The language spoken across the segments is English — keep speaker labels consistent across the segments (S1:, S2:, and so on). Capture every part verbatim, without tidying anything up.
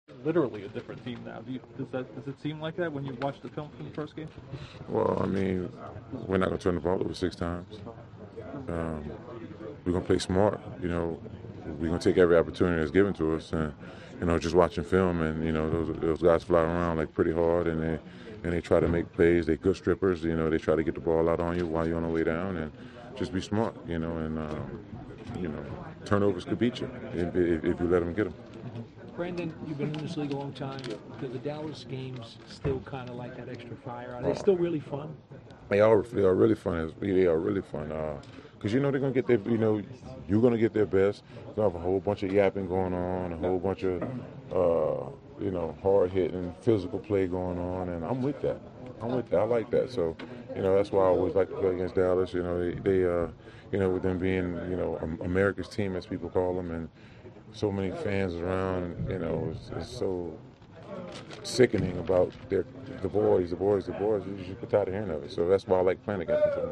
S1: Literally a different team now. Do you, does that does it seem like that when you watch the film from the first game?
S2: Well, I mean, we're not going to turn the ball over six times. Um, we're going to play smart. You know, we're going to take every opportunity that's given to us. And, you know, just watching film and, you know, those, those guys fly around like pretty hard and they, and they try to make plays. They're good strippers. You know, they try to get the ball out on you while you're on the way down and just be smart, you know, and, um, you know, turnovers could beat you if, if, if you let them get them.
S3: Brandon, you've been in this league a long time. Do the Dallas games still kind of like that extra fire? Are they still really fun?
S2: They are, they are really fun. They are really fun. Because, uh, you know, they're going to get their, you know, you're going to get their best. You're going to have a whole bunch of yapping going on, a whole bunch of, uh, you know, hard-hitting, physical play going on, and I'm with that. I'm with that. I like that. So, you know, that's why I always like to play against Dallas. You know, they, they uh, you know, with them being, you know, America's team, as people call them, and so many fans around, you know, it's, it's so sickening about their, the boys, the boys, the boys. You just get tired of hearing of it. So that's why I like playing against them.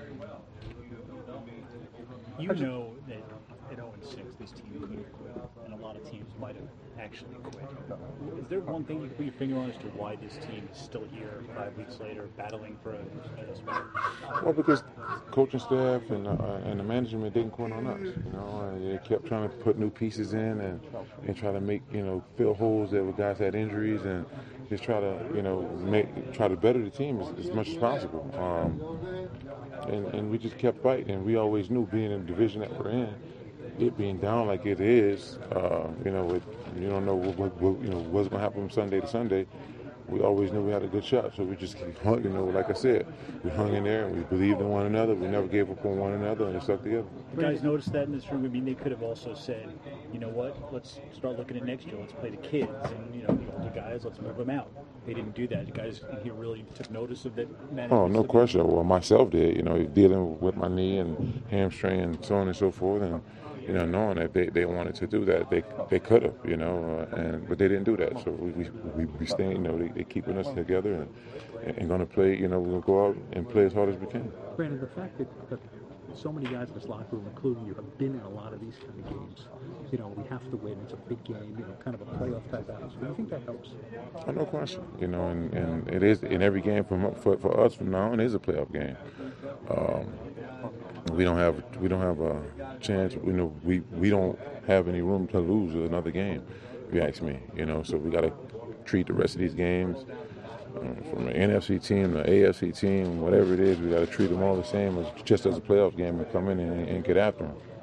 S4: You know that at oh and six, this team could have quit, and a lot of teams might have actually quit. Is there one thing you can put your finger on as to why this team is still here five weeks later, battling for a, a spot?
S2: Well, because coaching staff and uh, and the management didn't quit on us. You know, and they kept trying to put new pieces in and and try to make, you know, fill holes that where guys had injuries and just try to, you know, make try to better the team as, as much as possible. Um, and and we just kept fighting. And we always knew, being in the division that we're in, it being down like it is, uh, you know, it, you don't know what, what, what you know what's going to happen from Sunday to Sunday. We always knew we had a good shot, so we just hung, you know, like I said, we hung in there and we believed in one another. We never gave up on one another, and it stuck together.
S4: You guys noticed that in this room? I mean, they could have also said, you know what, let's start looking at next year. Let's play the kids, and, you know, the older guys, let's move them out. They didn't do that. You guys in here really took notice of that.
S2: Oh, no question. Well, myself did, you know, dealing with my knee and hamstring and so on and so forth, and, you know, knowing that they, they wanted to do that, they they could have, you know, uh, and but they didn't do that. So we we, we, we staying, you know, they they keeping us together and, and going to play, you know, we're going to go out and play as hard as we can.
S3: Brandon, the fact that, that so many guys in this locker room, including you, have been in a lot of these kind of games. You know, we have to win. It's a big game, you know, kind of a playoff type atmosphere. Do you think that helps?
S2: Oh, no question. You know, and, and it is in every game from for, for us from now on is a playoff game. Um, we don't have we don't have a chance. You know, we, we don't have any room to lose another game, if you ask me. You know, so we got to treat the rest of these games, um, from an N F C team, an A F C team, whatever it is, we got to treat them all the same as just as a playoff game and come in and, and get after them.